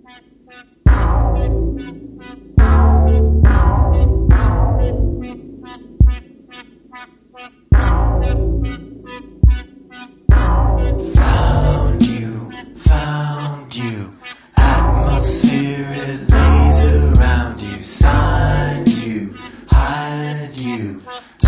Found you. Atmosphere it lays around you. Signed you, hired you.